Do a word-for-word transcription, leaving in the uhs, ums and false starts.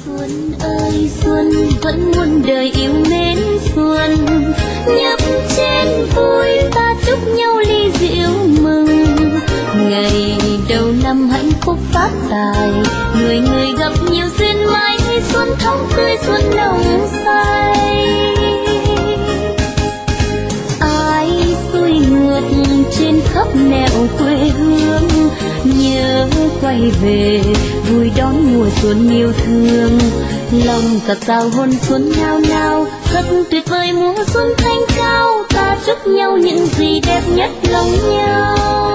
Xuân ơi xuân vẫn muôn đời yêu mến xuân, nhấp chén vui ta chúc nhau ly rượu mừng. Ngày đầu năm hạnh phúc phát tài, người người gặp nhiều duyên may, xuân thắm tươi xuân nồng say. Ai xuôi ngược trên khắp nẻo quê hương, nhớ quay về vui đón mùa xuân yêu thương. Lòng giặt rào hôn xuân nao nao, thật tuyệt vời mùa xuân thanh cao, ta chúc nhau những gì đẹp nhất lòng nhau.